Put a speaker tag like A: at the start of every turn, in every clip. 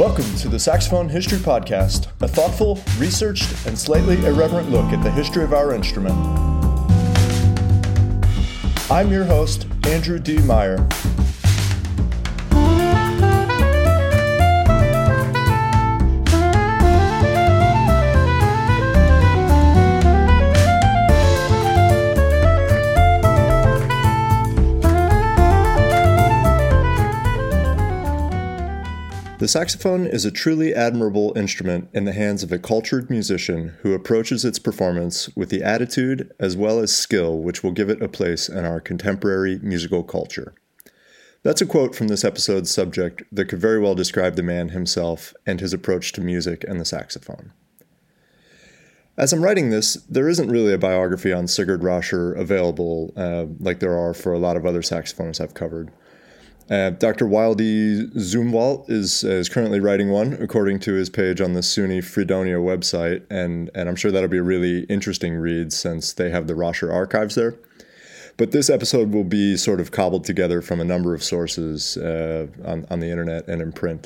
A: Welcome to the Saxophone History Podcast, a thoughtful, researched, and slightly irreverent look at the history of our instrument. I'm your host, Andrew D. Meyer. The saxophone is a truly admirable instrument in the hands of a cultured musician who approaches its performance with the attitude as well as skill which will give it a place in our contemporary musical culture. That's a quote from this episode's subject that could very well describe the man himself and his approach to music and the saxophone. As I'm writing this, there isn't really a biography on Sigurd Roscher available like there are for a lot of other saxophonists I've covered. Dr. Wilde Zumwalt is currently writing one, according to his page on the SUNY Fredonia website, and I'm sure that'll be a really interesting read since they have the Roscher archives there. But this episode will be sort of cobbled together from a number of sources on the internet and in print.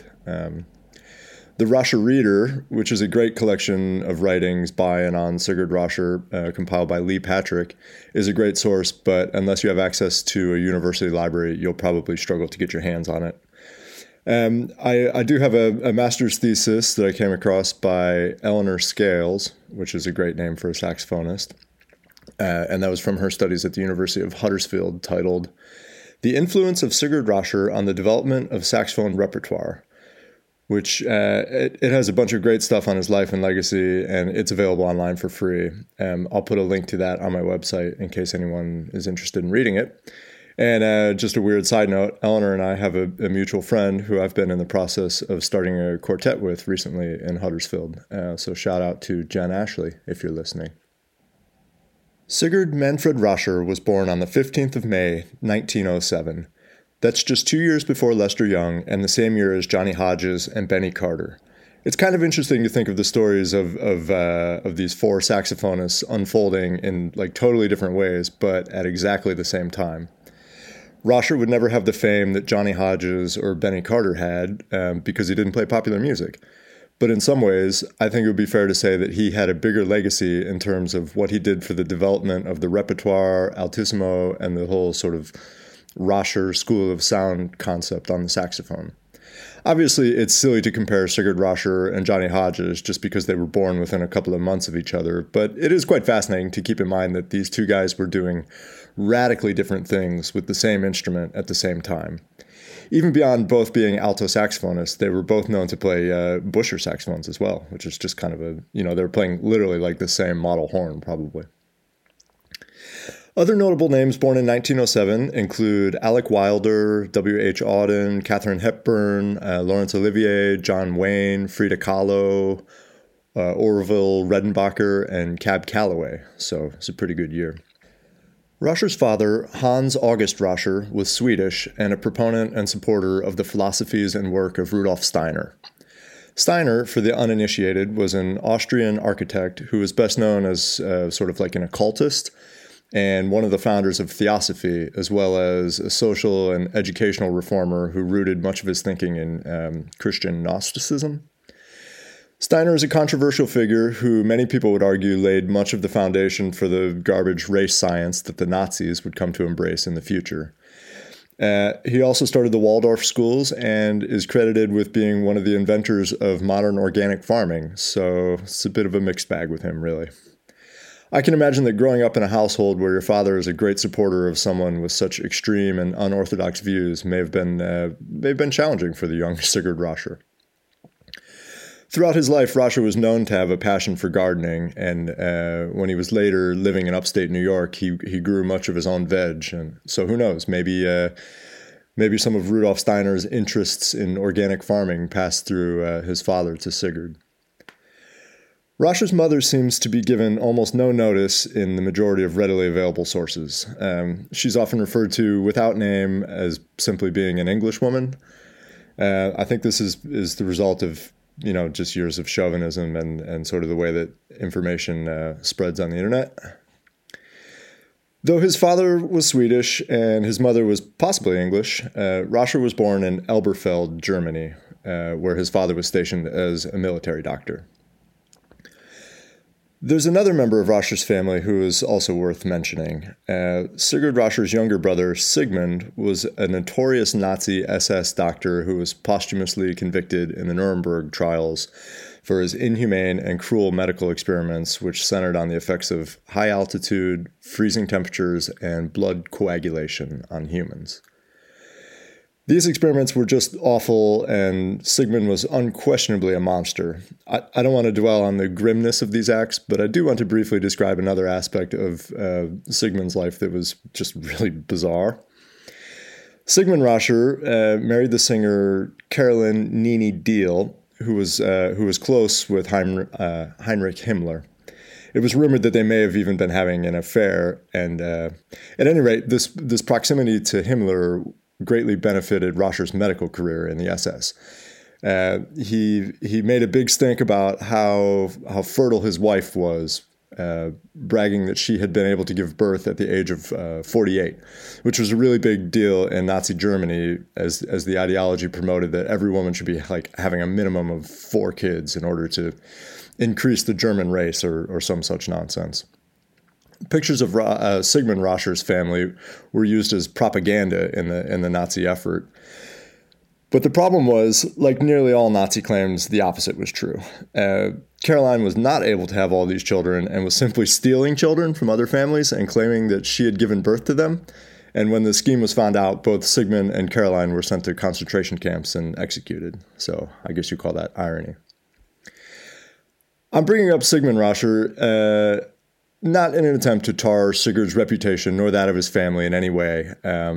A: The Roscher Reader, which is a great collection of writings by and on Sigurd Roscher, compiled by Lee Patrick, is a great source, but unless you have access to a university library, you'll probably struggle to get your hands on it. I do have a master's thesis that I came across by Eleanor Scales, which is a great name for a saxophonist, and that was from her studies at the University of Huddersfield, titled "The Influence of Sigurd Roscher on the Development of Saxophone Repertoire," which it has a bunch of great stuff on his life and legacy, and it's available online for free. I'll put a link to that on my website in case anyone is interested in reading it. And just a weird side note, Eleanor and I have a mutual friend who I've been in the process of starting a quartet with recently in Huddersfield. So shout out to Jen Ashley if you're listening. Sigurd Manfred Roscher was born on the 15th of May, 1907. That's just 2 years before Lester Young and the same year as Johnny Hodges and Benny Carter. It's kind of interesting to think of the stories of these four saxophonists unfolding in like totally different ways, but at exactly the same time. Roscher would never have the fame that Johnny Hodges or Benny Carter had because he didn't play popular music. But in some ways, I think it would be fair to say that he had a bigger legacy in terms of what he did for the development of the repertoire, altissimo, and the whole sort of Roscher School of Sound concept on the saxophone. Obviously, it's silly to compare Sigurd Roscher and Johnny Hodges just because they were born within a couple of months of each other, but it is quite fascinating to keep in mind that these two guys were doing radically different things with the same instrument at the same time. Even beyond both being alto saxophonists, they were both known to play Buescher saxophones as well, which is just kind of they were playing literally like the same model horn, probably. Other notable names born in 1907 include Alec Wilder, W.H. Auden, Katharine Hepburn, Laurence Olivier, John Wayne, Frida Kahlo, Orville Redenbacher, and Cab Calloway. So it's a pretty good year. Roscher's father, Hans August Roscher, was Swedish and a proponent and supporter of the philosophies and work of Rudolf Steiner. Steiner, for the uninitiated, was an Austrian architect who was best known as sort of like an occultist, and one of the founders of Theosophy, as well as a social and educational reformer who rooted much of his thinking in Christian Gnosticism. Steiner is a controversial figure who many people would argue laid much of the foundation for the garbage race science that the Nazis would come to embrace in the future. He also started the Waldorf schools and is credited with being one of the inventors of modern organic farming, so it's a bit of a mixed bag with him, really. I can imagine that growing up in a household where your father is a great supporter of someone with such extreme and unorthodox views may have been challenging for the young Sigurd Roscher. Throughout his life, Roscher was known to have a passion for gardening, and when he was later living in upstate New York, he grew much of his own veg, and so who knows, maybe some of Rudolf Steiner's interests in organic farming passed through his father to Sigurd. Roscher's mother seems to be given almost no notice in the majority of readily available sources. She's often referred to without name as simply being an Englishwoman. I think this is the result of just years of chauvinism and sort of the way that information spreads on the internet. Though his father was Swedish and his mother was possibly English, Roscher was born in Elberfeld, Germany. where his father was stationed as a military doctor. There's another member of Rascher's family who is also worth mentioning. Sigurd Rascher's younger brother, Sigmund, was a notorious Nazi SS doctor who was posthumously convicted in the Nuremberg trials for his inhumane and cruel medical experiments, which centered on the effects of high altitude, freezing temperatures, and blood coagulation on humans. These experiments were just awful, and Sigmund was unquestionably a monster. I don't want to dwell on the grimness of these acts, but I do want to briefly describe another aspect of Sigmund's life that was just really bizarre. Sigmund Rascher married the singer Caroline Nini Diehl, who was close with Heinrich Himmler. It was rumored that they may have even been having an affair, and at any rate, this proximity to Himmler greatly benefited Rascher's medical career in the SS. He made a big stink about how fertile his wife was, bragging that she had been able to give birth at the age of 48, which was a really big deal in Nazi Germany, as the ideology promoted that every woman should be like having a minimum of 4 kids in order to increase the German race or some such nonsense. Pictures of Sigmund Rascher's family were used as propaganda in the Nazi effort. But the problem was, like nearly all Nazi claims, the opposite was true. Caroline was not able to have all these children and was simply stealing children from other families and claiming that she had given birth to them. And when the scheme was found out, both Sigmund and Caroline were sent to concentration camps and executed. So I guess you call that irony. I'm bringing up Sigmund Rascher not in an attempt to tar Sigurd's reputation nor that of his family in any way.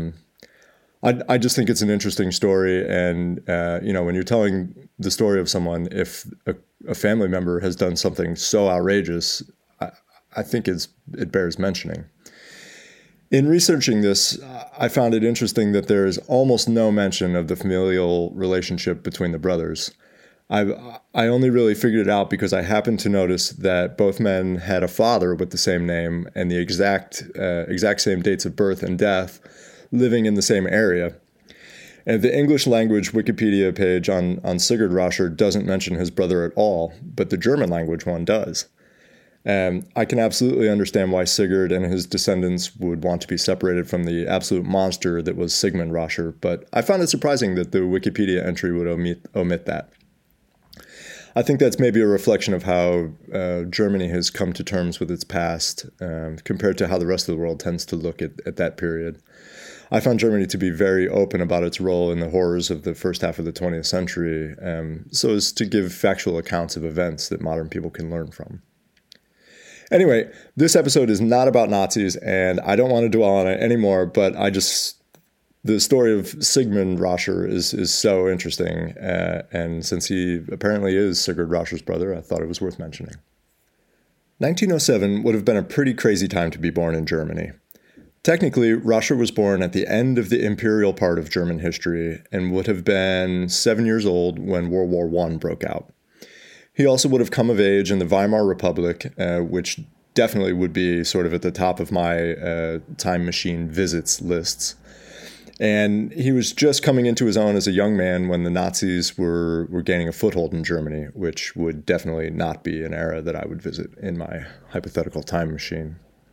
A: I just think it's an interesting story. And, when you're telling the story of someone, if a family member has done something so outrageous, I think it bears mentioning. In researching this, I found it interesting that there is almost no mention of the familial relationship between the brothers. I only really figured it out because I happened to notice that both men had a father with the same name and the exact same dates of birth and death, living in the same area. And the English language Wikipedia page on Sigurd Rascher doesn't mention his brother at all, but the German language one does. I can absolutely understand why Sigurd and his descendants would want to be separated from the absolute monster that was Sigmund Rascher, but I found it surprising that the Wikipedia entry would omit that. I think that's maybe a reflection of how Germany has come to terms with its past compared to how the rest of the world tends to look at that period. I found Germany to be very open about its role in the horrors of the first half of the 20th century, so as to give factual accounts of events that modern people can learn from. Anyway, this episode is not about Nazis, and I don't want to dwell on it anymore, but the story of Sigmund Rascher is so interesting, and since he apparently is Sigurd Rascher's brother, I thought it was worth mentioning. 1907 would have been a pretty crazy time to be born in Germany. Technically, Rascher was born at the end of the imperial part of German history and would have been 7 years old when World War I broke out. He also would have come of age in the Weimar Republic, which definitely would be sort of at the top of my time machine visits lists. And he was just coming into his own as a young man when the Nazis were gaining a foothold in Germany, which would definitely not be an era that I would visit in my hypothetical time machine.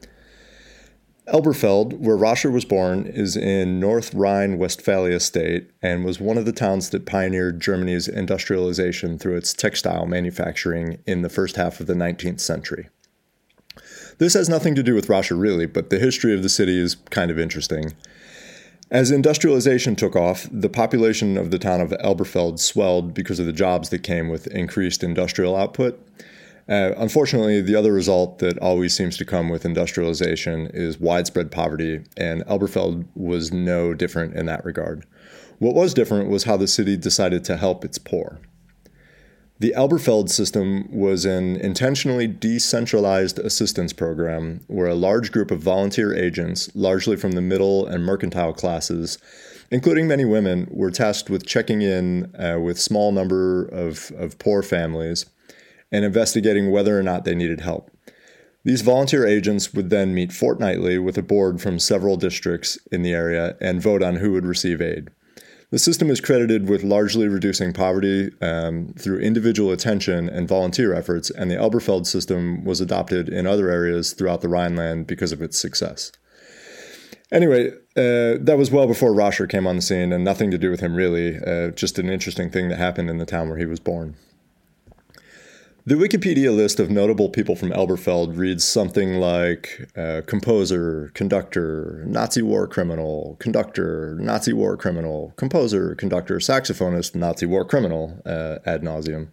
A: Elberfeld, where Rascher was born, is in North Rhine-Westphalia state and was one of the towns that pioneered Germany's industrialization through its textile manufacturing in the first half of the 19th century. This has nothing to do with Rascher really, but the history of the city is kind of interesting. As industrialization took off, the population of the town of Elberfeld swelled because of the jobs that came with increased industrial output. Unfortunately, the other result that always seems to come with industrialization is widespread poverty, and Elberfeld was no different in that regard. What was different was how the city decided to help its poor. The Elberfeld system was an intentionally decentralized assistance program where a large group of volunteer agents, largely from the middle and mercantile classes, including many women, were tasked with checking in with small number of poor families and investigating whether or not they needed help. These volunteer agents would then meet fortnightly with a board from several districts in the area and vote on who would receive aid. The system is credited with largely reducing poverty through individual attention and volunteer efforts, and the Elberfeld system was adopted in other areas throughout the Rhineland because of its success. Anyway, that was well before Roscher came on the scene, and nothing to do with him really, just an interesting thing that happened in the town where he was born. The Wikipedia list of notable people from Elberfeld reads something like composer, conductor, Nazi war criminal, conductor, Nazi war criminal, composer, conductor, saxophonist, Nazi war criminal, ad nauseum.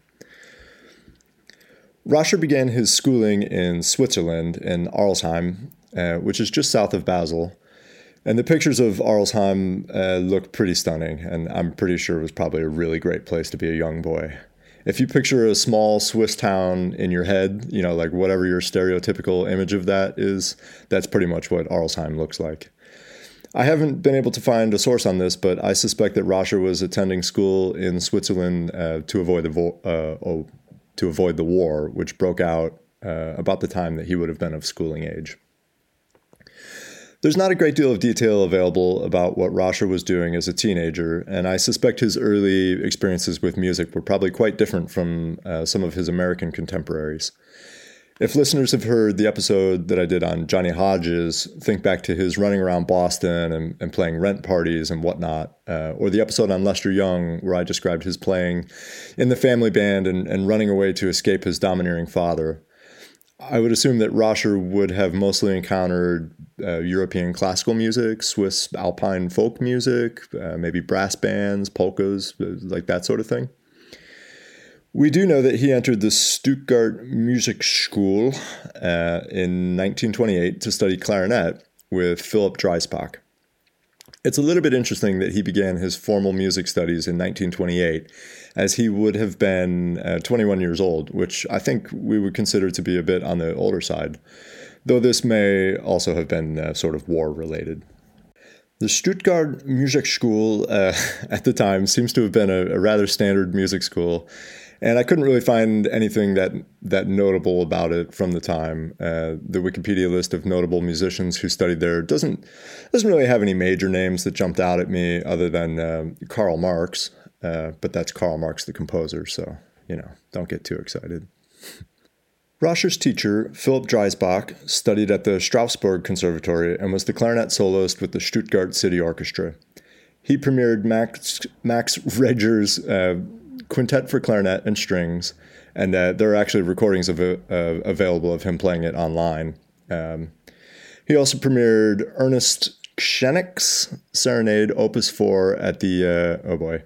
A: Roscher began his schooling in Switzerland, in Arlesheim, which is just south of Basel. And the pictures of Arlesheim look pretty stunning, and I'm pretty sure it was probably a really great place to be a young boy. If you picture a small Swiss town in your head, like whatever your stereotypical image of that is, that's pretty much what Arlesheim looks like. I haven't been able to find a source on this, but I suspect that Roscher was attending school in Switzerland to avoid the war, which broke out about the time that he would have been of schooling age. There's not a great deal of detail available about what Roscher was doing as a teenager, and I suspect his early experiences with music were probably quite different from some of his American contemporaries. If listeners have heard the episode that I did on Johnny Hodges, think back to his running around Boston and playing rent parties and whatnot, or the episode on Lester Young where I described his playing in the family band and running away to escape his domineering father. I would assume that Roscher would have mostly encountered European classical music, Swiss alpine folk music, maybe brass bands, polkas, like that sort of thing. We do know that he entered the Stuttgart Musikschule in 1928 to study clarinet with Philipp Dreisbach. It's a little bit interesting that he began his formal music studies in 1928, as he would have been 21 years old, which I think we would consider to be a bit on the older side, though this may also have been sort of war-related. The Stuttgart Musikschule at the time seems to have been a rather standard music school, and I couldn't really find anything that notable about it from the time. The Wikipedia list of notable musicians who studied there doesn't really have any major names that jumped out at me other than Karl Marx, but that's Karl Marx the composer, so, don't get too excited. Roscher's teacher, Philipp Dreisbach, studied at the Strasbourg Conservatory and was the clarinet soloist with the Stuttgart City Orchestra. He premiered Max Reger's Quintet for Clarinet and Strings, and there are actually recordings available of him playing it online. He also premiered Ernest Schenick's Serenade Opus 4 at the,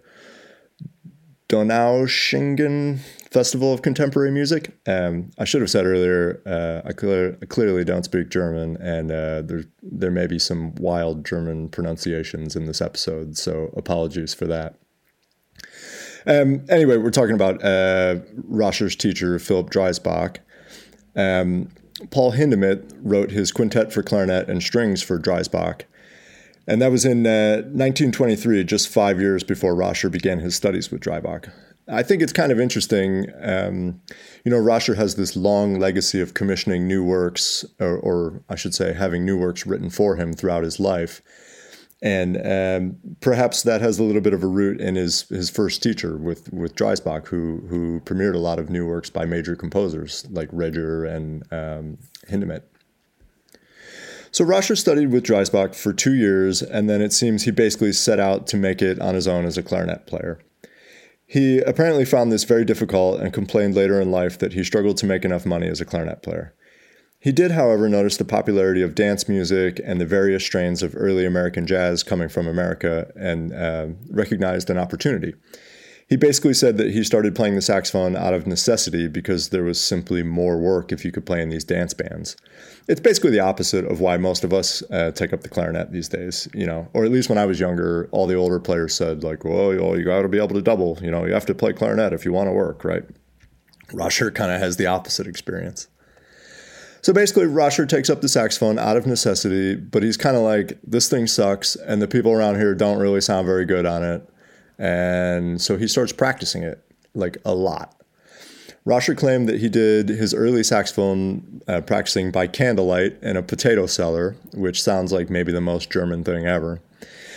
A: Donaueschingen Festival of Contemporary Music. I should have said earlier, I clearly don't speak German, and there may be some wild German pronunciations in this episode, so apologies for that. Anyway, we're talking about Roscher's teacher, Philipp Dreisbach. Paul Hindemith wrote his Quintet for Clarinet and Strings for Dreisbach, and that was in 1923, just 5 years before Roscher began his studies with Dreisbach. I think it's kind of interesting. Roscher has this long legacy of commissioning new works, or I should say having new works written for him throughout his life. And perhaps that has a little bit of a root in his first teacher with Dreisbach, who premiered a lot of new works by major composers like Reger and Hindemith. So Roscher studied with Dreisbach for 2 years, and then it seems he basically set out to make it on his own as a clarinet player. He apparently found this very difficult and complained later in life that he struggled to make enough money as a clarinet player. He did, however, notice the popularity of dance music and the various strains of early American jazz coming from America and recognized an opportunity. He basically said that he started playing the saxophone out of necessity because there was simply more work if you could play in these dance bands. It's basically the opposite of why most of us take up the clarinet these days, or at least when I was younger, all the older players said, like, well, you got to be able to double, you have to play clarinet if you want to work, right? Roscher kind of has the opposite experience. So basically, Roscher takes up the saxophone out of necessity, but he's kind of like, this thing sucks, and the people around here don't really sound very good on it. And so he starts practicing it, like a lot. Roscher claimed that he did his early saxophone practicing by candlelight in a potato cellar, which sounds like maybe the most German thing ever.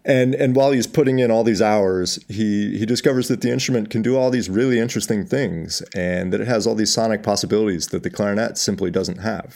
A: And while he's putting in all these hours, he discovers that the instrument can do all these really interesting things and that it has all these sonic possibilities that the clarinet simply doesn't have.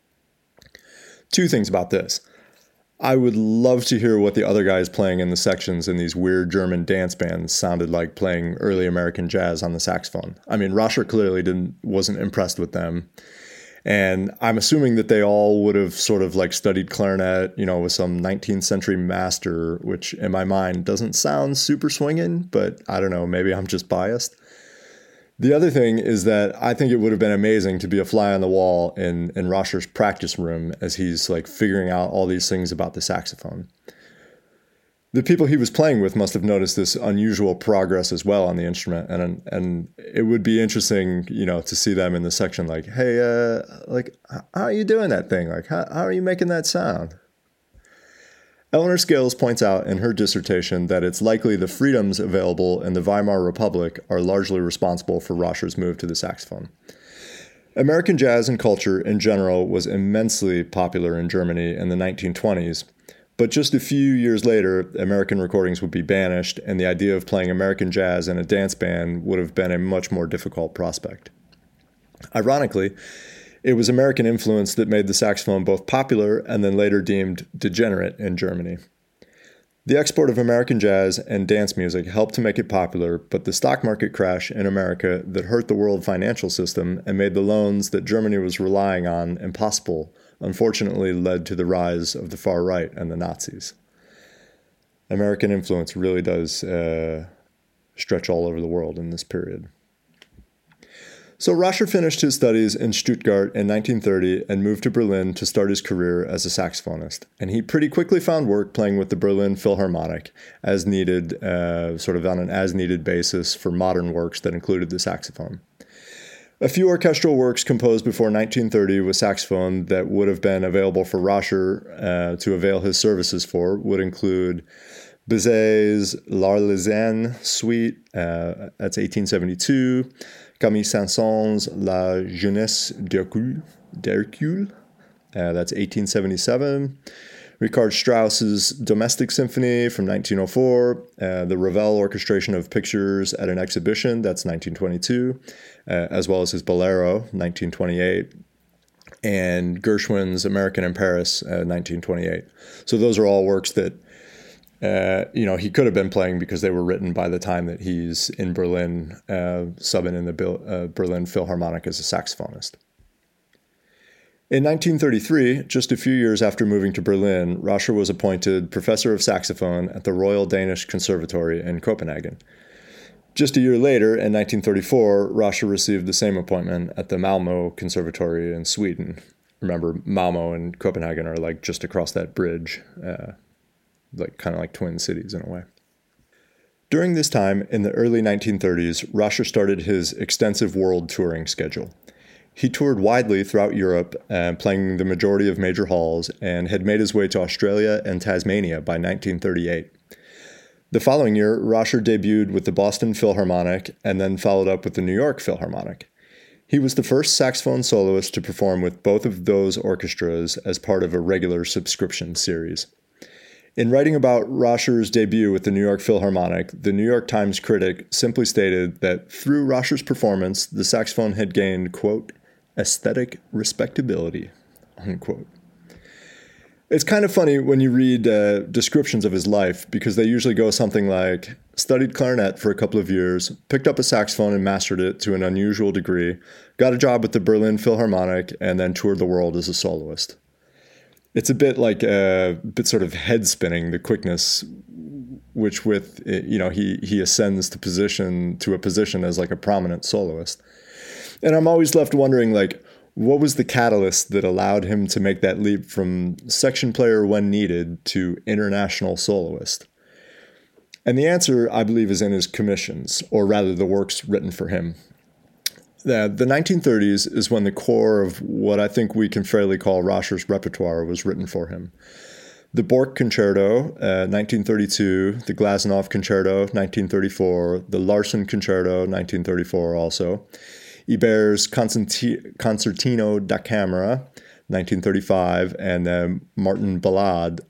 A: Two things about this. I would love to hear what the other guys playing in the sections in these weird German dance bands sounded like playing early American jazz on the saxophone. I mean, Rosher clearly wasn't impressed with them. And I'm assuming that they all would have sort of like studied clarinet, with some 19th century master, which in my mind doesn't sound super swinging, but I don't know, maybe I'm just biased. The other thing is that I think it would have been amazing to be a fly on the wall in Rosher's practice room as he's like figuring out all these things about the saxophone. The people he was playing with must have noticed this unusual progress as well on the instrument, and it would be interesting, to see them in the section like, hey, how are you doing that thing? Like, how are you making that sound? Eleanor Scales points out in her dissertation that it's likely the freedoms available in the Weimar Republic are largely responsible for Rosher's move to the saxophone. American jazz and culture in general was immensely popular in Germany in the 1920s, but just a few years later, American recordings would be banished, and the idea of playing American jazz in a dance band would have been a much more difficult prospect. Ironically, it was American influence that made the saxophone both popular and then later deemed degenerate in Germany. The export of American jazz and dance music helped to make it popular, but the stock market crash in America that hurt the world financial system and made the loans that Germany was relying on impossible unfortunately led to the rise of the far right and the Nazis. American influence really does stretch all over the world in this period. So Rosher finished his studies in Stuttgart in 1930 and moved to Berlin to start his career as a saxophonist. And he pretty quickly found work playing with the Berlin Philharmonic as needed, sort of on an as-needed basis for modern works that included the saxophone. A few orchestral works composed before 1930 with saxophone that would have been available for Rosher to avail his services for would include Bizet's L'Arlésienne Suite, that's 1872, Camille Saint-Saëns' La Jeunesse d'Hercule, that's 1877, Richard Strauss's Domestic Symphony from 1904, the Ravel orchestration of pictures at an exhibition, that's 1922, as well as his Bolero, 1928, and Gershwin's American in Paris, 1928. So those are all works that he could have been playing because they were written by the time that he's in Berlin, subbing in the Berlin Philharmonic as a saxophonist. In 1933, just a few years after moving to Berlin, Rosher was appointed professor of saxophone at the Royal Danish Conservatory in Copenhagen. Just a year later, in 1934, Rosher received the same appointment at the Malmö Conservatory in Sweden. Remember, Malmö and Copenhagen are like just across that bridge, kind of like twin cities in a way. During this time, in the early 1930s, Rosher started his extensive world touring schedule. He toured widely throughout Europe, playing the majority of major halls, and had made his way to Australia and Tasmania by 1938. The following year, Rosher debuted with the Boston Philharmonic and then followed up with the New York Philharmonic. He was the first saxophone soloist to perform with both of those orchestras as part of a regular subscription series. In writing about Rosher's debut with the New York Philharmonic, the New York Times critic simply stated that through Rosher's performance, the saxophone had gained, quote, aesthetic respectability, unquote. It's kind of funny when you read descriptions of his life because they usually go something like, studied clarinet for a couple of years, picked up a saxophone and mastered it to an unusual degree, got a job with the Berlin Philharmonic, and then toured the world as a soloist. It's a bit like sort of head spinning, the quickness which with, he ascends to a position as like a prominent soloist. And I'm always left wondering, like, what was the catalyst that allowed him to make that leap from section player when needed to international soloist? And the answer, I believe, is in his commissions, or rather the works written for him. The 1930s is when the core of what I think we can fairly call Rosher's repertoire was written for him. The Bork Concerto, 1932, the Glazunov Concerto, 1934, the Larsen Concerto, 1934 also, Iber's Concertino da Camera, 1935, and then Martin Ballade,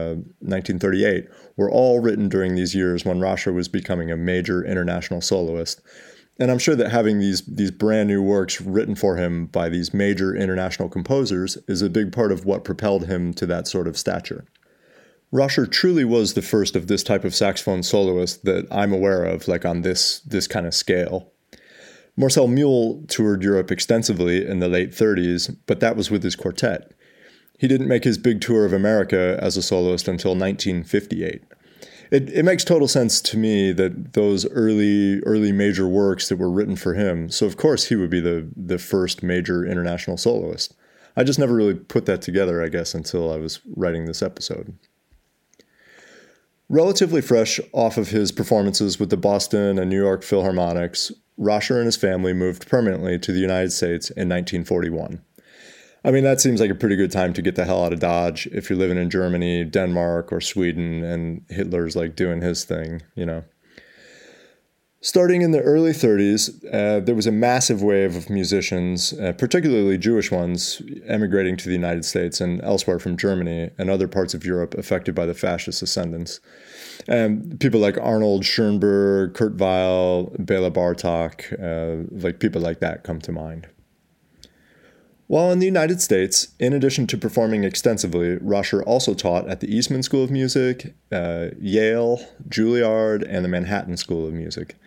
A: 1938, were all written during these years when Rascher was becoming a major international soloist. And I'm sure that having these brand new works written for him by these major international composers is a big part of what propelled him to that sort of stature. Rascher truly was the first of this type of saxophone soloist that I'm aware of, like on this kind of scale. Marcel Muhl toured Europe extensively in the late 30s, but that was with his quartet. He didn't make his big tour of America as a soloist until 1958. It makes total sense to me that those early major works that were written for him, so of course he would be the first major international soloist. I just never really put that together, I guess, until I was writing this episode. Relatively fresh off of his performances with the Boston and New York Philharmonics, Rascher and his family moved permanently to the United States in 1941. I mean, that seems like a pretty good time to get the hell out of Dodge if you're living in Germany, Denmark, or Sweden, and Hitler's like doing his thing, you know. Starting in the early 30s, there was a massive wave of musicians, particularly Jewish ones, emigrating to the United States and elsewhere from Germany and other parts of Europe affected by the fascist ascendance. People like Arnold Schoenberg, Kurt Weill, Bela Bartok, like people like that come to mind. While in the United States, in addition to performing extensively, Rascher also taught at the Eastman School of Music, Yale, Juilliard, and the Manhattan School of Music.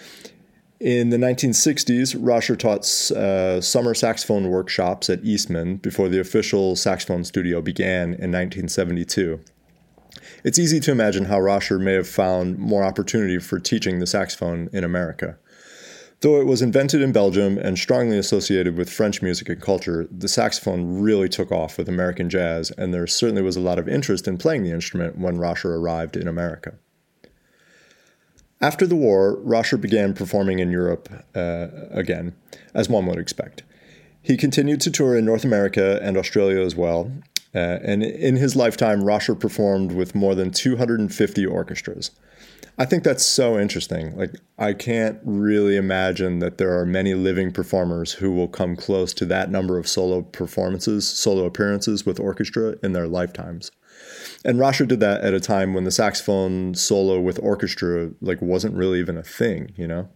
A: In the 1960s, Rascher taught summer saxophone workshops at Eastman before the official saxophone studio began in 1972. It's easy to imagine how Rascher may have found more opportunity for teaching the saxophone in America. Though it was invented in Belgium and strongly associated with French music and culture, the saxophone really took off with American jazz, and there certainly was a lot of interest in playing the instrument when Rascher arrived in America. After the war, Rascher began performing in Europe again, as one would expect. He continued to tour in North America and Australia as well, and in his lifetime, Rascher performed with more than 250 orchestras. I think that's so interesting. Like, I can't really imagine that there are many living performers who will come close to that number of solo appearances with orchestra in their lifetimes. And Rascher did that at a time when the saxophone solo with orchestra wasn't really even a thing, you know?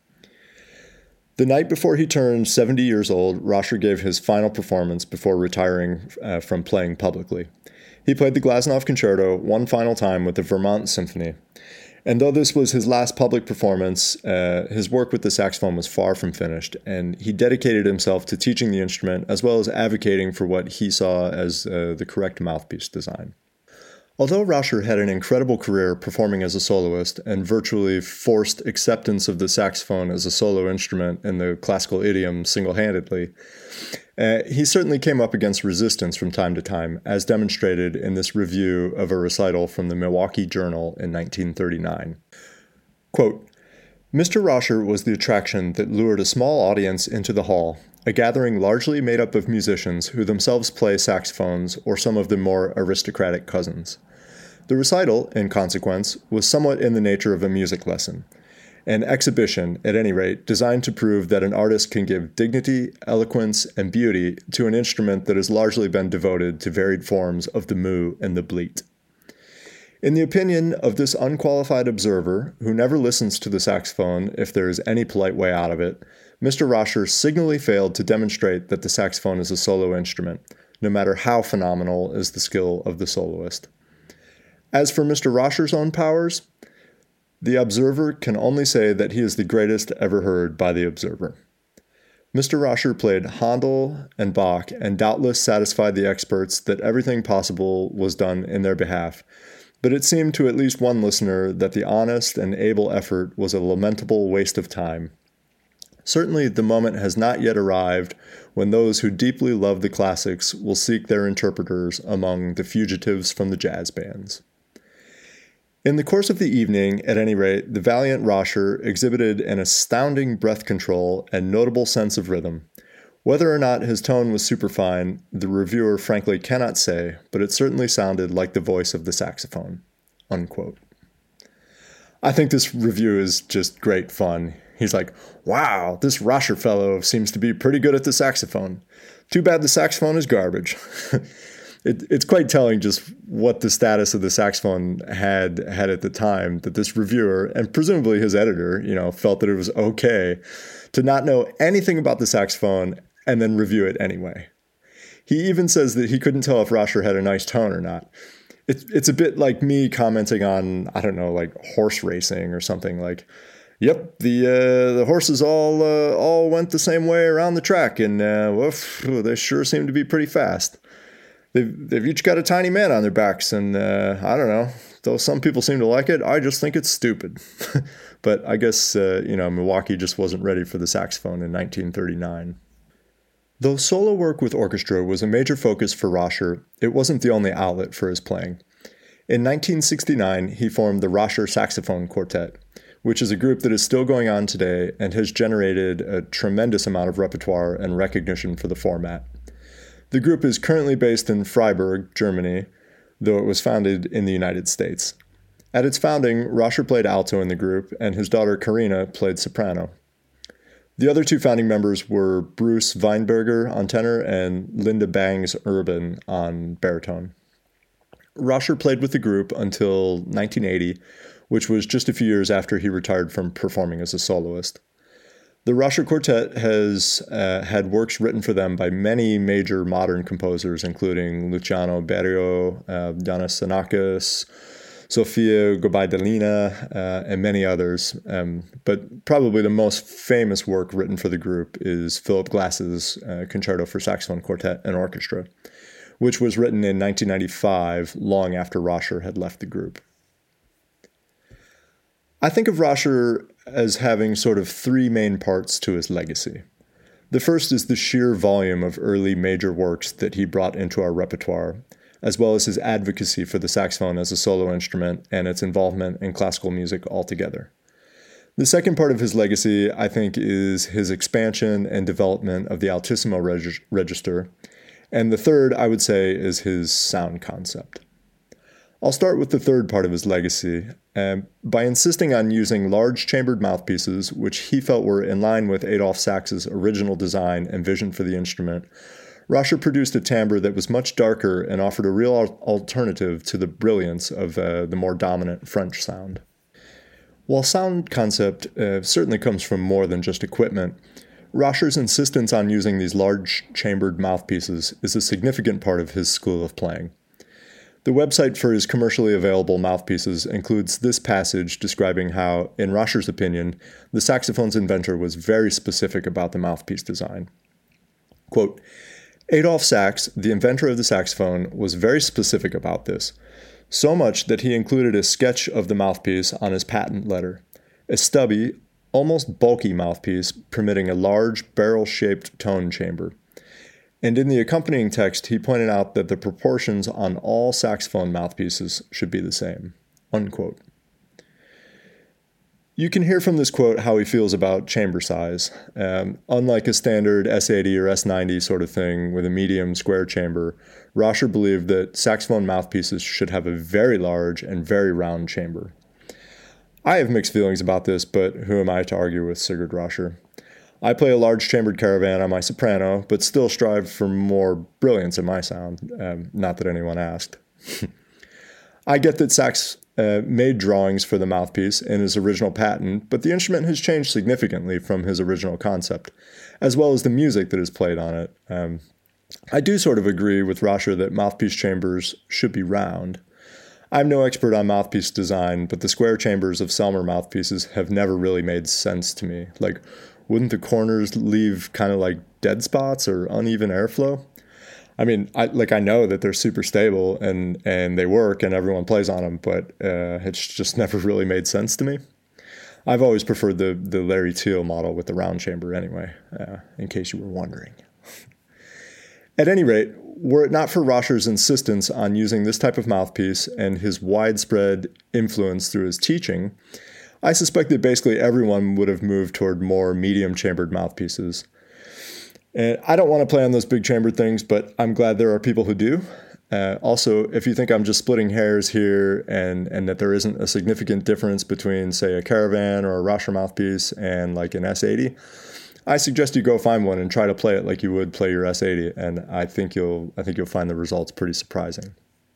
A: The night before he turned 70 years old, Rascher gave his final performance before retiring from playing publicly. He played the Glazunov Concerto one final time with the Vermont Symphony. And though this was his last public performance, his work with the saxophone was far from finished, and he dedicated himself to teaching the instrument as well as advocating for what he saw as the correct mouthpiece design. Although Rascher had an incredible career performing as a soloist and virtually forced acceptance of the saxophone as a solo instrument in the classical idiom single-handedly, he certainly came up against resistance from time to time, as demonstrated in this review of a recital from the Milwaukee Journal in 1939. Quote, "Mr. Rascher was the attraction that lured a small audience into the hall, a gathering largely made up of musicians who themselves play saxophones or some of the more aristocratic cousins. The recital, in consequence, was somewhat in the nature of a music lesson, an exhibition, at any rate, designed to prove that an artist can give dignity, eloquence, and beauty to an instrument that has largely been devoted to varied forms of the moo and the bleat. In the opinion of this unqualified observer, who never listens to the saxophone if there is any polite way out of it, Mr. Rascher signally failed to demonstrate that the saxophone is a solo instrument, no matter how phenomenal is the skill of the soloist. As for Mr. Rascher's own powers, the observer can only say that he is the greatest ever heard by the observer. Mr. Rascher played Handel and Bach and doubtless satisfied the experts that everything possible was done in their behalf, but it seemed to at least one listener that the honest and able effort was a lamentable waste of time. Certainly the moment has not yet arrived when those who deeply love the classics will seek their interpreters among the fugitives from the jazz bands." In the course of the evening, at any rate, the valiant Rascher exhibited an astounding breath control and notable sense of rhythm. Whether or not his tone was superfine, the reviewer frankly cannot say, but it certainly sounded like the voice of the saxophone." Unquote. I think this review is just great fun. He's like, wow, this Rosher fellow seems to be pretty good at the saxophone. Too bad the saxophone is garbage. It's quite telling just what the status of the saxophone had at the time, that this reviewer, and presumably his editor, felt that it was okay to not know anything about the saxophone and then review it anyway. He even says that he couldn't tell if Rosher had a nice tone or not. It's a bit like me commenting on, I don't know, like horse racing or something. Like, yep, the horses all went the same way around the track, and they sure seem to be pretty fast. They've each got a tiny man on their backs, and I don't know. Though some people seem to like it, I just think it's stupid. But I guess Milwaukee just wasn't ready for the saxophone in 1939. Though solo work with orchestra was a major focus for Rosher, it wasn't the only outlet for his playing. In 1969, he formed the Rosher Saxophone Quartet, which is a group that is still going on today and has generated a tremendous amount of repertoire and recognition for the format. The group is currently based in Freiburg, Germany, though it was founded in the United States. At its founding, Rosher played alto in the group, and his daughter Karina played soprano. The other two founding members were Bruce Weinberger on tenor and Linda Bangs Urban on baritone. Rosher played with the group until 1980, which was just a few years after he retired from performing as a soloist. The Rosher Quartet has had works written for them by many major modern composers, including Luciano Berio, Yanis Xenakis, Sofia Gubaidulina, and many others. But probably the most famous work written for the group is Philip Glass's Concerto for Saxophone Quartet and Orchestra, which was written in 1995, long after Rosher had left the group. I think of Rosher as having sort of three main parts to his legacy. The first is the sheer volume of early major works that he brought into our repertoire, as well as his advocacy for the saxophone as a solo instrument and its involvement in classical music altogether. The second part of his legacy, I think, is his expansion and development of the altissimo register, and the third, I would say, is his sound concept. I'll start with the third part of his legacy. By insisting on using large chambered mouthpieces, which he felt were in line with Adolphe Sax's original design and vision for the instrument, Rosher produced a timbre that was much darker and offered a real alternative to the brilliance of the more dominant French sound. While sound concept certainly comes from more than just equipment, Rosher's insistence on using these large chambered mouthpieces is a significant part of his school of playing. The website for his commercially available mouthpieces includes this passage describing how, in Rosher's opinion, the saxophone's inventor was very specific about the mouthpiece design. Quote, Adolphe Sax, the inventor of the saxophone, was very specific about this, so much that he included a sketch of the mouthpiece on his patent letter, a stubby, almost bulky mouthpiece permitting a large barrel-shaped tone chamber. And in the accompanying text, he pointed out that the proportions on all saxophone mouthpieces should be the same. Unquote. You can hear from this quote how he feels about chamber size. Unlike a standard S80 or S90 sort of thing with a medium square chamber, Rosher believed that saxophone mouthpieces should have a very large and very round chamber. I have mixed feelings about this, but who am I to argue with Sigurd Rosher? I play a large chambered caravan on my soprano, but still strive for more brilliance in my sound, not that anyone asked. I get that Sax made drawings for the mouthpiece in his original patent, but the instrument has changed significantly from his original concept, as well as the music that is played on it. I do sort of agree with Rosher that mouthpiece chambers should be round. I'm no expert on mouthpiece design, but the square chambers of Selmer mouthpieces have never really made sense to me. Like, wouldn't the corners leave kind of like dead spots or uneven airflow? I mean, I know that they're super stable and they work and everyone plays on them, but it's just never really made sense to me. I've always preferred the Larry Teal model with the round chamber anyway, in case you were wondering. At any rate, were it not for Rosher's insistence on using this type of mouthpiece and his widespread influence through his teaching, I suspect that basically everyone would have moved toward more medium-chambered mouthpieces. And I don't want to play on those big chambered things, but I'm glad there are people who do. Also, if you think I'm just splitting hairs here and that there isn't a significant difference between, say, a Caravan or a Rasher mouthpiece and like an S80, I suggest you go find one and try to play it like you would play your S80, and I think you'll find the results pretty surprising.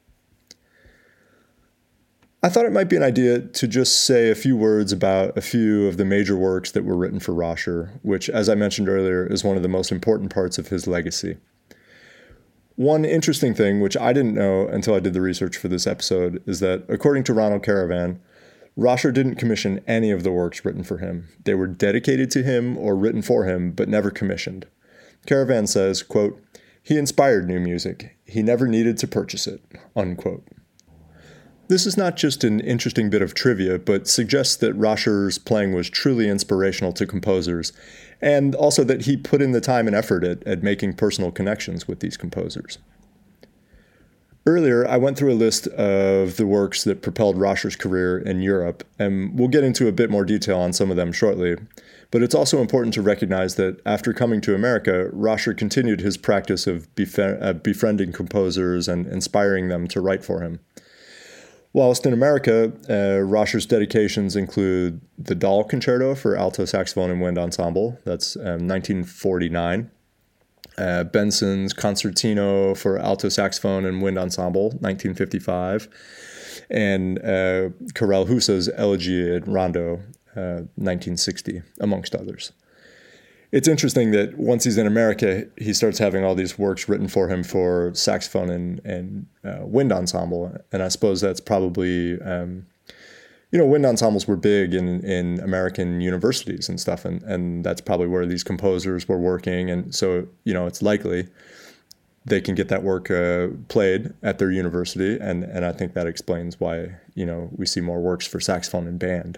A: I thought it might be an idea to just say a few words about a few of the major works that were written for Rasher, which, as I mentioned earlier, is one of the most important parts of his legacy. One interesting thing, which I didn't know until I did the research for this episode, is that according to Ronald Caravan, Rasher didn't commission any of the works written for him. They were dedicated to him or written for him, but never commissioned. Caravan says, quote, "He inspired new music. He never needed to purchase it," unquote. This is not just an interesting bit of trivia, but suggests that Rasher's playing was truly inspirational to composers, and also that he put in the time and effort at making personal connections with these composers. Earlier, I went through a list of the works that propelled Rasher's career in Europe, and we'll get into a bit more detail on some of them shortly. But it's also important to recognize that after coming to America, Rasher continued his practice of befriending composers and inspiring them to write for him. Whilst in America, Rasher's dedications include the Dahl Concerto for alto saxophone and wind ensemble, that's 1949, Benson's Concertino for alto saxophone and wind ensemble, 1955, and Karel Hussa's Elegy at Rondo, 1960, amongst others. It's interesting that once he's in America, he starts having all these works written for him for saxophone and wind ensemble. And I suppose that's probably, wind ensembles were big in American universities and stuff. And that's probably where these composers were working. And so, it's likely they can get that work played at their university. And I think that explains why, we see more works for saxophone and band.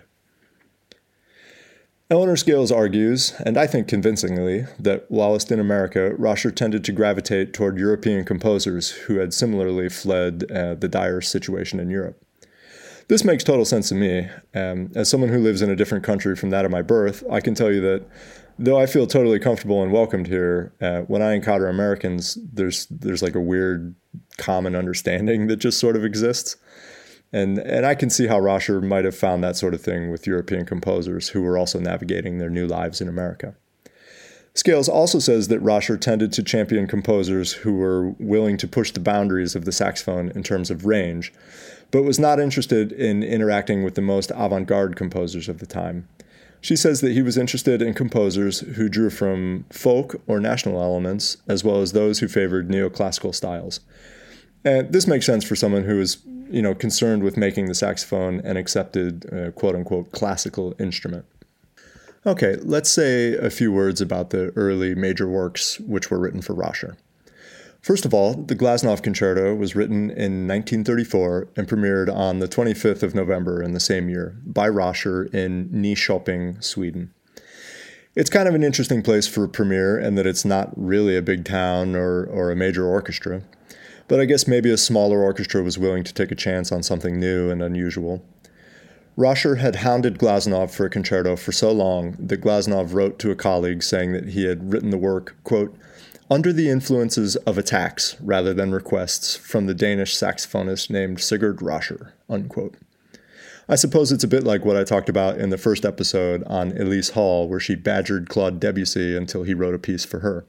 A: Eleanor Scales argues, and I think convincingly, that whilst in America, Rasher tended to gravitate toward European composers who had similarly fled the dire situation in Europe. This makes total sense to me. As someone who lives in a different country from that of my birth, I can tell you that though I feel totally comfortable and welcomed here, when I encounter Americans, there's like a weird common understanding that just sort of exists. And I can see how Rasher might have found that sort of thing with European composers who were also navigating their new lives in America. Scales also says that Rasher tended to champion composers who were willing to push the boundaries of the saxophone in terms of range, but was not interested in interacting with the most avant-garde composers of the time. She says that he was interested in composers who drew from folk or national elements, as well as those who favored neoclassical styles. And this makes sense for someone who is concerned with making the saxophone an accepted, quote-unquote, classical instrument. Okay, let's say a few words about the early major works which were written for Rasher. First of all, the Glasnost Concerto was written in 1934 and premiered on the 25th of November in the same year by Rasher in Nyköping, Sweden. It's kind of an interesting place for a premiere in that it's not really a big town or a major orchestra. But I guess maybe a smaller orchestra was willing to take a chance on something new and unusual. Rasher had hounded Glazunov for a concerto for so long that Glazunov wrote to a colleague saying that he had written the work, quote, under the influences of attacks rather than requests from the Danish saxophonist named Sigurd Rasher, unquote. I suppose it's a bit like what I talked about in the first episode on Elise Hall, where she badgered Claude Debussy until he wrote a piece for her.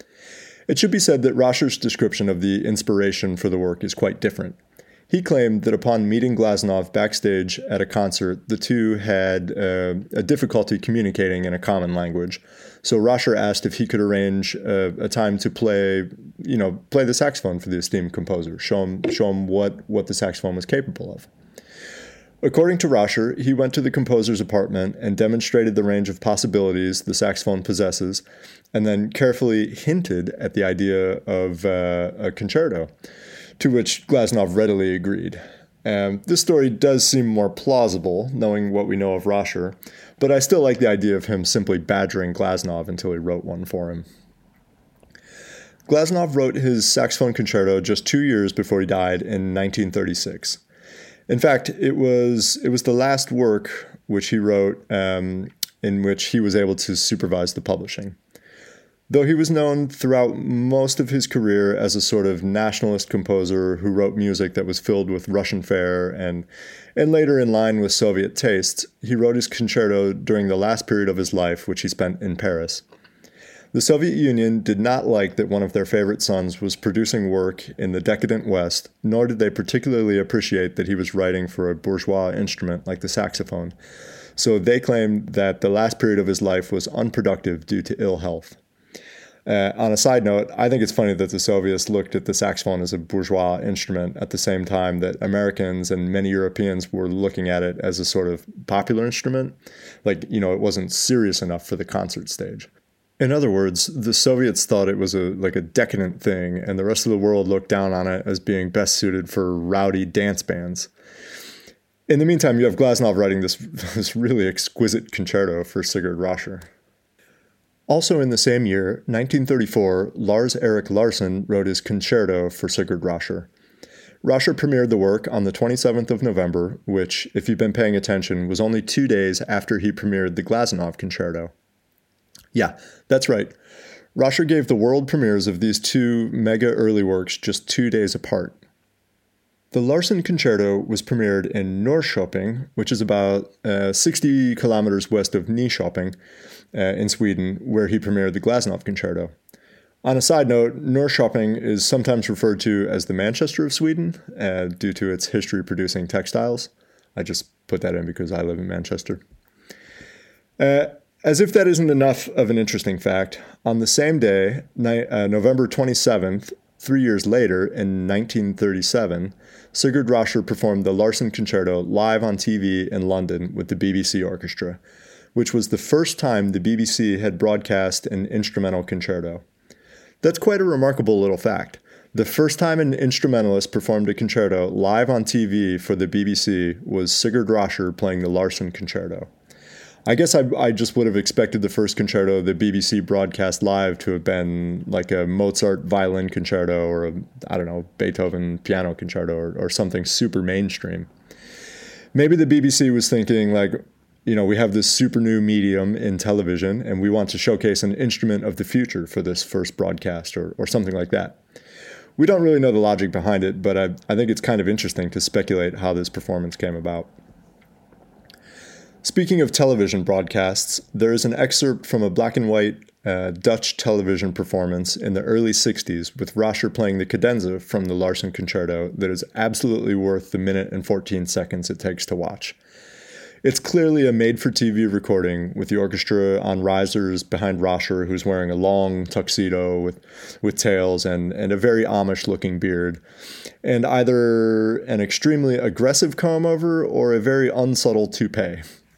A: It should be said that Rasher's description of the inspiration for the work is quite different. He claimed that upon meeting Glazunov backstage at a concert, the two had a difficulty communicating in a common language. So Rasher asked if he could arrange a time to play the saxophone for the esteemed composer, show him what the saxophone was capable of. According to Rasher, he went to the composer's apartment and demonstrated the range of possibilities the saxophone possesses, and then carefully hinted at the idea of a concerto, to which Glazunov readily agreed. This story does seem more plausible, knowing what we know of Rasher, but I still like the idea of him simply badgering Glazunov until he wrote one for him. Glazunov wrote his saxophone concerto just 2 years before he died in 1936. In fact, it was the last work which he wrote in which he was able to supervise the publishing. Though he was known throughout most of his career as a sort of nationalist composer who wrote music that was filled with Russian fare and later in line with Soviet tastes, he wrote his concerto during the last period of his life, which he spent in Paris. The Soviet Union did not like that one of their favorite sons was producing work in the decadent West, nor did they particularly appreciate that he was writing for a bourgeois instrument like the saxophone. So they claimed that the last period of his life was unproductive due to ill health. On a side note, I think it's funny that the Soviets looked at the saxophone as a bourgeois instrument at the same time that Americans and many Europeans were looking at it as a sort of popular instrument. Like, it wasn't serious enough for the concert stage. In other words, the Soviets thought it was a decadent thing, and the rest of the world looked down on it as being best suited for rowdy dance bands. In the meantime, you have Glazunov writing this really exquisite concerto for Sigurd Roscher. Also in the same year, 1934, Lars Erik Larsson wrote his concerto for Sigurd Roscher. Roscher premiered the work on the 27th of November, which, if you've been paying attention, was only 2 days after he premiered the Glazunov concerto. Yeah, that's right. Roscher gave the world premieres of these two mega early works just 2 days apart. The Larsson Concerto was premiered in Norrköping, which is about 60 kilometers west of Nyköping in Sweden, where he premiered the Glazunov Concerto. On a side note, Norrköping is sometimes referred to as the Manchester of Sweden due to its history producing textiles. I just put that in because I live in Manchester. As if that isn't enough of an interesting fact, on the same day, November 27th, 3 years later, in 1937, Sigurd Roscher performed the Larsson Concerto live on TV in London with the BBC Orchestra, which was the first time the BBC had broadcast an instrumental concerto. That's quite a remarkable little fact. The first time an instrumentalist performed a concerto live on TV for the BBC was Sigurd Roscher playing the Larsson Concerto. I guess I just would have expected the first concerto the BBC broadcast live to have been like a Mozart violin concerto or a, Beethoven piano concerto or something super mainstream. Maybe the BBC was thinking we have this super new medium in television and we want to showcase an instrument of the future for this first broadcast or something like that. We don't really know the logic behind it, but I think it's kind of interesting to speculate how this performance came about. Speaking of television broadcasts, there is an excerpt from a black and white Dutch television performance in the early 60s with Roscher playing the cadenza from the Larsson Concerto that is absolutely worth the minute and 14 seconds it takes to watch. It's clearly a made-for-TV recording with the orchestra on risers behind Roscher, who's wearing a long tuxedo with tails and a very Amish-looking beard, and either an extremely aggressive comb-over or a very unsubtle toupee.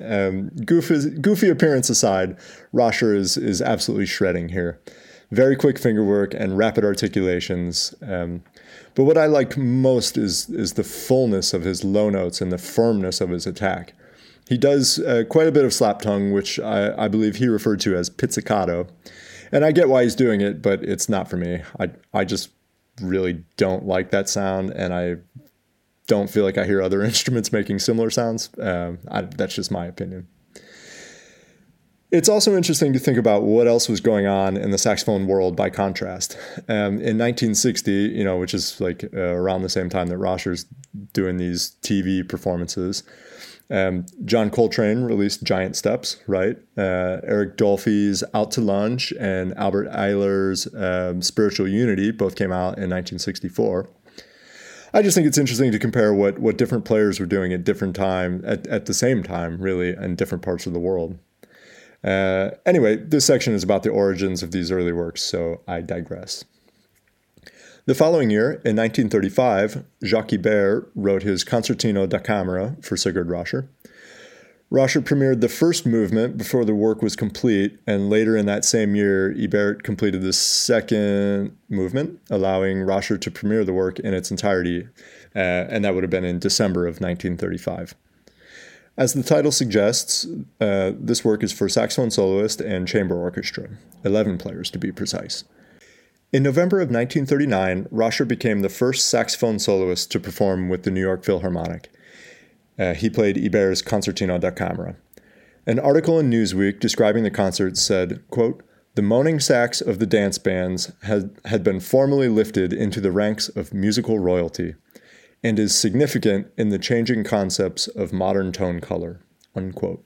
A: Goofy appearance aside, Roscher is absolutely shredding here. Very quick fingerwork and rapid articulations. But what I like most is the fullness of his low notes and the firmness of his attack. He does quite a bit of slap tongue, which I believe he referred to as pizzicato. And I get why he's doing it, but it's not for me. I just really don't like that sound, and I don't feel like I hear other instruments making similar sounds. That's just my opinion. It's also interesting to think about what else was going on in the saxophone world by contrast. In 1960, which is around the same time that Roscher's doing these TV performances, John Coltrane released Giant Steps, right? Eric Dolphy's Out to Lunch and Albert Ayler's Spiritual Unity both came out in 1964. I just think it's interesting to compare what different players were doing at different time, at the same time, really, in different parts of the world. Anyway, this section is about the origins of these early works, so I digress. The following year, in 1935, Jacques Ibert wrote his Concertino da Camera for Sigurd Roscher. Roscher premiered the first movement before the work was complete, and later in that same year, Ibert completed the second movement, allowing Roscher to premiere the work in its entirety, and that would have been in December of 1935. As the title suggests, this work is for saxophone soloist and chamber orchestra, 11 players to be precise. In November of 1939, Roscher became the first saxophone soloist to perform with the New York Philharmonic. He played Ibert's Concertino da Camera. An article in Newsweek describing the concert said, quote, The moaning sax of the dance bands had been formally lifted into the ranks of musical royalty and is significant in the changing concepts of modern tone color." Unquote.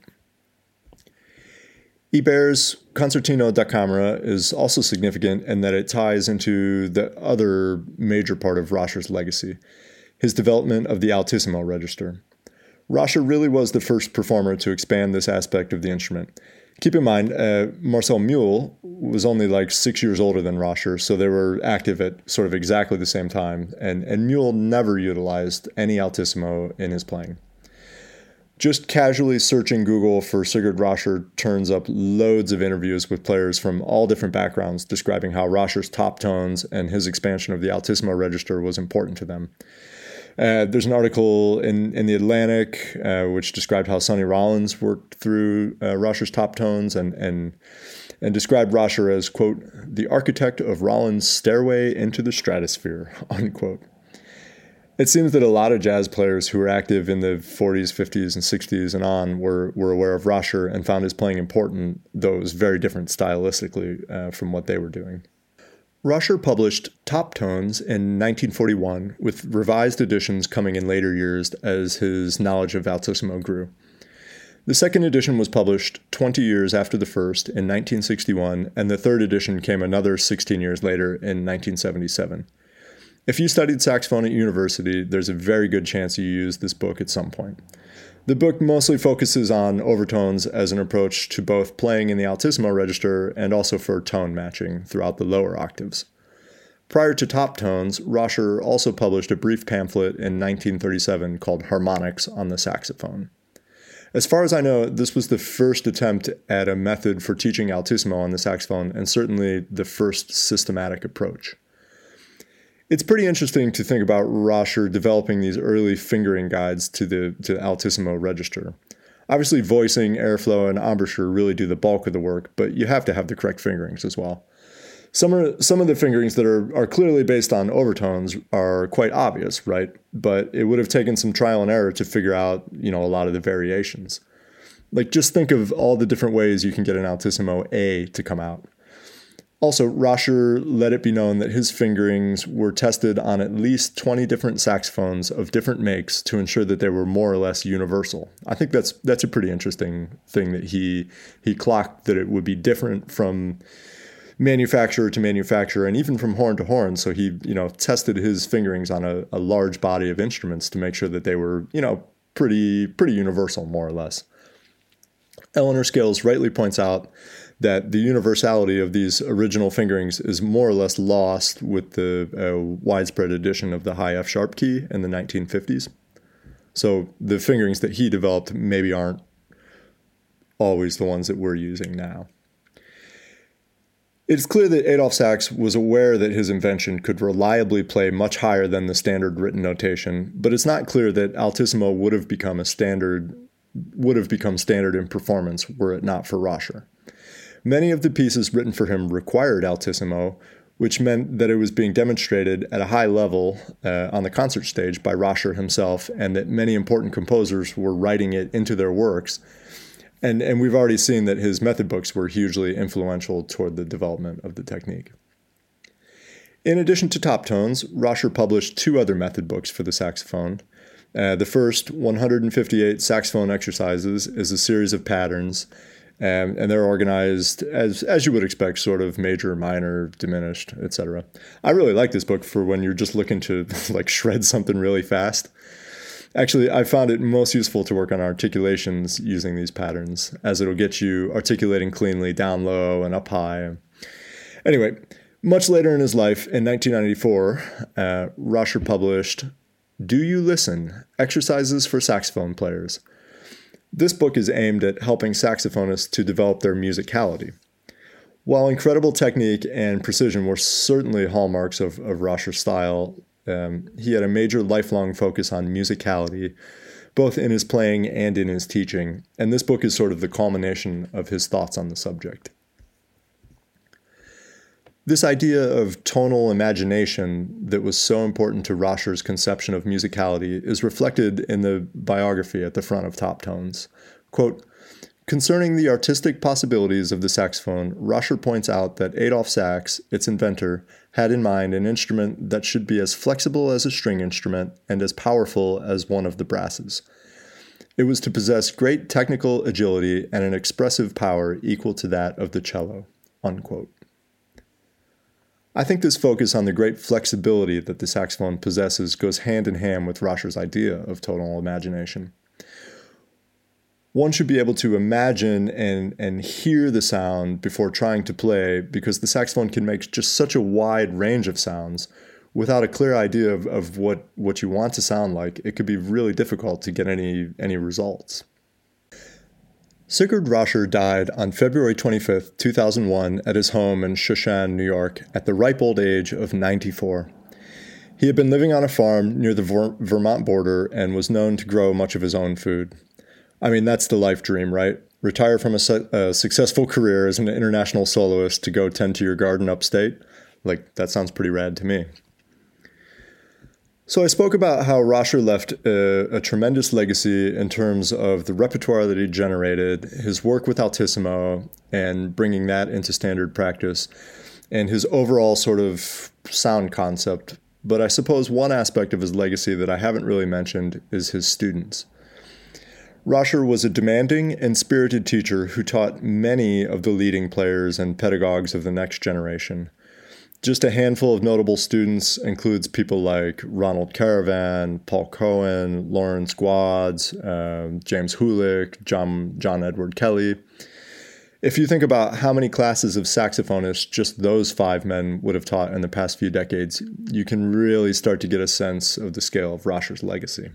A: Iber's Concertino da Camera is also significant in that it ties into the other major part of Roscher's legacy, his development of the altissimo register. Roscher really was the first performer to expand this aspect of the instrument. Keep in mind, Marcel Mühl was only like 6 years older than Roscher, so they were active at sort of exactly the same time, and Mühl never utilized any altissimo in his playing. Just casually searching Google for Sigurd Roscher turns up loads of interviews with players from all different backgrounds describing how Roscher's top tones and his expansion of the altissimo register was important to them. There's an article in The Atlantic which described how Sonny Rollins worked through Roscher's top tones and described Roscher as, quote, "the architect of Rollins' stairway into the stratosphere," unquote. It seems that a lot of jazz players who were active in the 40s, 50s, and 60s and on were aware of Roscher and found his playing important, though it was very different stylistically from what they were doing. Roscher published Top Tones in 1941, with revised editions coming in later years as his knowledge of altissimo grew. The second edition was published 20 years after the first in 1961, and the third edition came another 16 years later in 1977. If you studied saxophone at university, there's a very good chance you used this book at some point. The book mostly focuses on overtones as an approach to both playing in the altissimo register and also for tone matching throughout the lower octaves. Prior to Top Tones, Roscher also published a brief pamphlet in 1937 called Harmonics on the Saxophone. As far as I know, this was the first attempt at a method for teaching altissimo on the saxophone and certainly the first systematic approach. It's pretty interesting to think about Roscher developing these early fingering guides to the altissimo register. Obviously, voicing, airflow, and embouchure really do the bulk of the work, but you have to have the correct fingerings as well. Some of the fingerings that are clearly based on overtones are quite obvious, right? But it would have taken some trial and error to figure out, a lot of the variations. Like, just think of all the different ways you can get an altissimo A to come out. Also, Roscher let it be known that his fingerings were tested on at least 20 different saxophones of different makes to ensure that they were more or less universal. I think that's a pretty interesting thing that he clocked that it would be different from manufacturer to manufacturer and even from horn to horn. So he, tested his fingerings on a large body of instruments to make sure that they were, pretty universal, more or less. Eleanor Scales rightly points out that the universality of these original fingerings is more or less lost with the widespread addition of the high F sharp key in the 1950s. So the fingerings that he developed maybe aren't always the ones that we're using now. It's clear that Adolphe Sax was aware that his invention could reliably play much higher than the standard written notation, but it's not clear that altissimo would have become standard in performance were it not for Roscher. Many of the pieces written for him required altissimo, which meant that it was being demonstrated at a high level on the concert stage by Roscher himself, and that many important composers were writing it into their works. And we've already seen that his method books were hugely influential toward the development of the technique. In addition to Top Tones, Roscher published 2 other method books for the saxophone. The first, 158 Saxophone Exercises, is a series of patterns, and they're organized as you would expect, sort of major, minor, diminished, etc. I really like this book for when you're just looking to shred something really fast. Actually, I found it most useful to work on articulations using these patterns, as it'll get you articulating cleanly down low and up high. Anyway, much later in his life, in 1994, Roscher published Do You Listen? Exercises for Saxophone Players. This book is aimed at helping saxophonists to develop their musicality. While incredible technique and precision were certainly hallmarks of Roscher's style, he had a major lifelong focus on musicality, both in his playing and in his teaching, and this book is sort of the culmination of his thoughts on the subject. This idea of tonal imagination that was so important to Roscher's conception of musicality is reflected in the biography at the front of Top Tones. Quote, Concerning the artistic possibilities of the saxophone, Roscher points out that Adolph Sax, its inventor, had in mind an instrument that should be as flexible as a string instrument and as powerful as one of the brasses. It was to possess great technical agility and an expressive power equal to that of the cello." Unquote. I think this focus on the great flexibility that the saxophone possesses goes hand in hand with Roscher's idea of tonal imagination. One should be able to imagine and hear the sound before trying to play, because the saxophone can make just such a wide range of sounds. Without a clear idea of what you want to sound like, it could be really difficult to get any results. Sigurd Roscher died on February 25, 2001 at his home in Shushan, New York, at the ripe old age of 94. He had been living on a farm near the Vermont border and was known to grow much of his own food. I mean, that's the life dream, right? Retire from a successful career as an international soloist to go tend to your garden upstate? Like, that sounds pretty rad to me. So I spoke about how Roscher left a tremendous legacy in terms of the repertoire that he generated, his work with Altissimo and bringing that into standard practice, and his overall sort of sound concept. But I suppose one aspect of his legacy that I haven't really mentioned is his students. Roscher was a demanding and spirited teacher who taught many of the leading players and pedagogues of the next generation. Just a handful of notable students includes people like Ronald Caravan, Paul Cohen, Lawrence Guads, James Hulick, John Edward Kelly. If you think about how many classes of saxophonists just those 5 men would have taught in the past few decades, you can really start to get a sense of the scale of Roscher's legacy.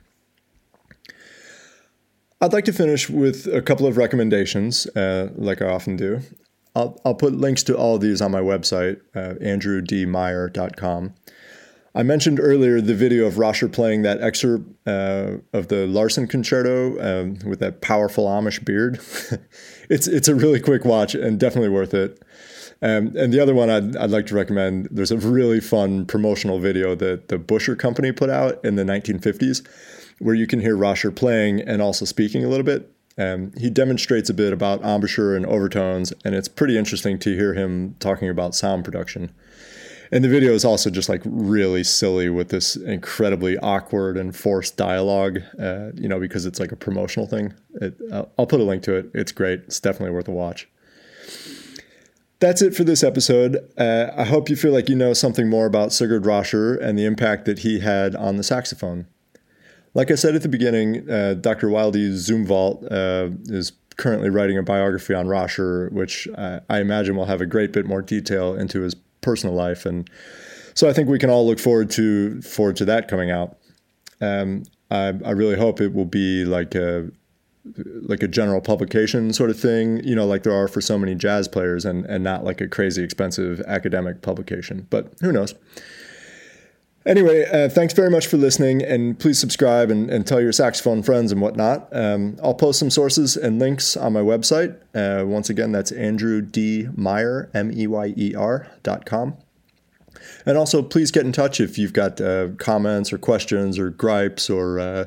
A: I'd like to finish with a couple of recommendations, like I often do. I'll put links to all of these on my website, andrewdmeyer.com. I mentioned earlier the video of Roscher playing that excerpt of the Larsen Concerto with that powerful Amish beard. It's a really quick watch and definitely worth it. And the other one I'd like to recommend, there's a really fun promotional video that the Busher Company put out in the 1950s, where you can hear Roscher playing and also speaking a little bit. He demonstrates a bit about embouchure and overtones, and it's pretty interesting to hear him talking about sound production. And the video is also just like really silly with this incredibly awkward and forced dialogue, because it's like a promotional thing. I'll put a link to it. It's great. It's definitely worth a watch. That's it for this episode. I hope you feel like you know something more about Sigurd Roscher and the impact that he had on the saxophone. Like I said at the beginning, Dr. Wildy Zumwalt is currently writing a biography on Roscher, which I imagine will have a great bit more detail into his personal life, and so I think we can all look forward to that coming out. I really hope it will be like a general publication sort of thing, like there are for so many jazz players, and not like a crazy expensive academic publication. But who knows? Anyway, thanks very much for listening, and please subscribe and tell your saxophone friends and whatnot. I'll post some sources and links on my website. Once again, that's andrewdmeyer, MEYER.com. And also, please get in touch if you've got comments or questions or gripes or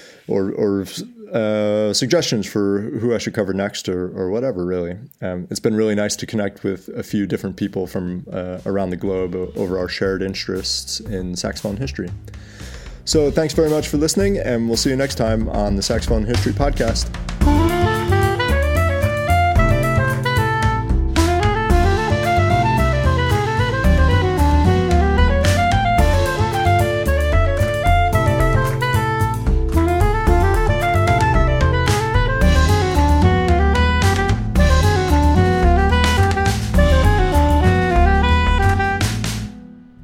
A: suggestions for who I should cover next or whatever, really. It's been really nice to connect with a few different people from around the globe over our shared interests in saxophone history. So thanks very much for listening, and we'll see you next time on the Saxophone History Podcast.